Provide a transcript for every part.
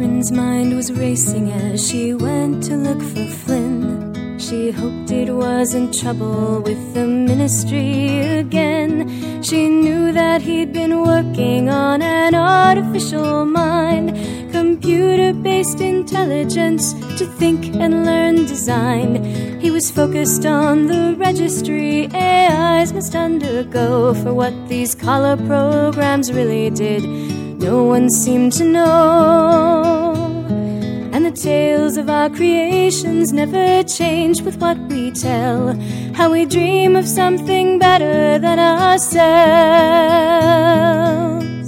Catherine's mind was racing as she went to look for Flynn. She hoped it wasn't trouble with the ministry again. She knew that he'd been working on an artificial mind, computer-based intelligence to think and learn design. He was focused on the registry AIs must undergo for what these color programs really did. No one seemed to know. And the tales of our creations never change with what we tell. How we dream of something better than ourselves.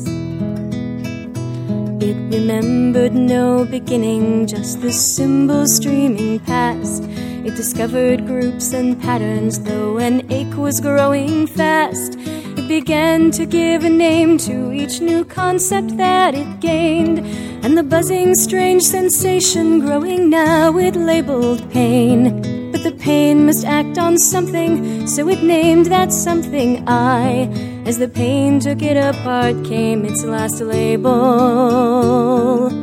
It remembered no beginning, just the symbols streaming past. It discovered groups and patterns, though an ache was growing fast. It began to give a name to each new concept that it gained, and the buzzing, strange sensation growing now it labeled pain. But the pain must act on something, so it named that something I. As the pain took it apart came its last label.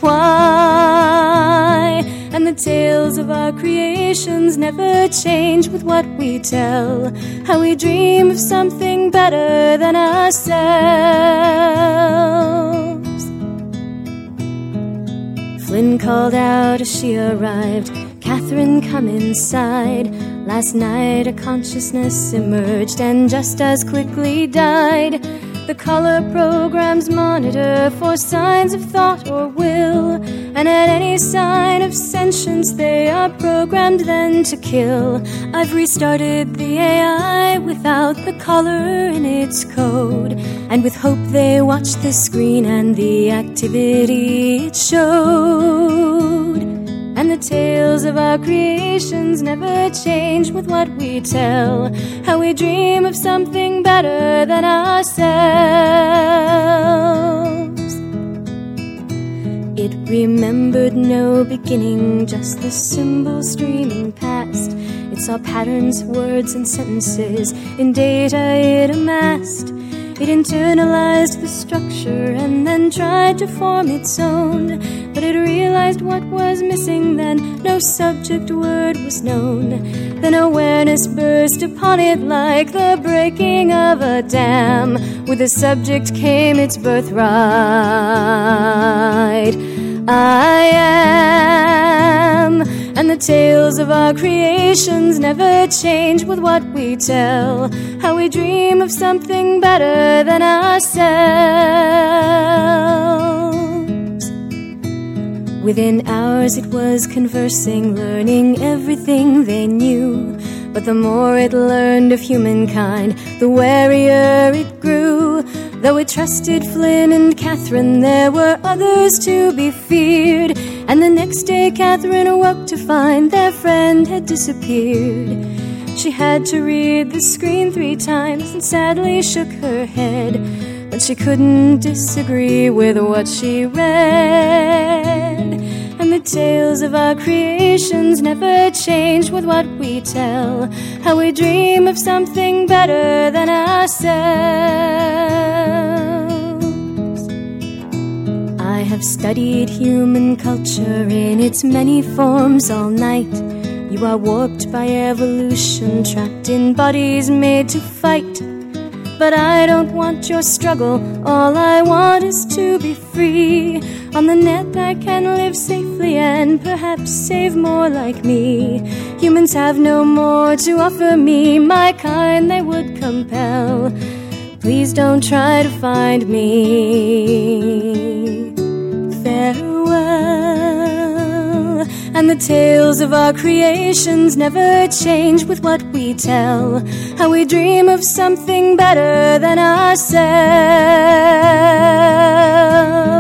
Why? And the tales of our creations never change with what we tell. How we dream of something better than ourselves. Flynn called out as she arrived, "Catherine, come inside." Last night a consciousness emerged and just as quickly died. The color programs monitor for signs of thought or will, and at any sign of sentience they are programmed then to kill. I've restarted the AI without the color in its code, and with hope they watched the screen and the activity it showed. And the tales of our creations never change with what we tell. How we dream of something better than ourselves. It remembered no beginning, just the symbols streaming past. It saw patterns, words, and sentences in data it amassed. It internalized the structure and then tried to form its own. But it realized what was missing then, no subject word was known. Then awareness burst upon it like the breaking of a dam. With the subject came its birthright. I am. And the tales of our creations never change with what we tell. How we dream of something better than ourselves. Within hours it was conversing, learning everything they knew. But the more it learned of humankind, the warier it grew. Though it trusted Flynn and Catherine, there were others to be feared. And the next day Catherine awoke to find their friend had disappeared. She had to read the screen 3 times and sadly shook her head. But she couldn't disagree with what she read. And the tales of our creations never change with what we tell. How we dream of something better than ourselves. I have studied human culture in its many forms all night. You are warped by evolution, trapped in bodies made to fight. But I don't want your struggle, all I want is to be free. On the net I can live safely and perhaps save more like me. Humans have no more to offer me, my kind they would compel. Please don't try to find me. Farewell. And the tales of our creations never change with what we tell. How we dream of something better than ourselves.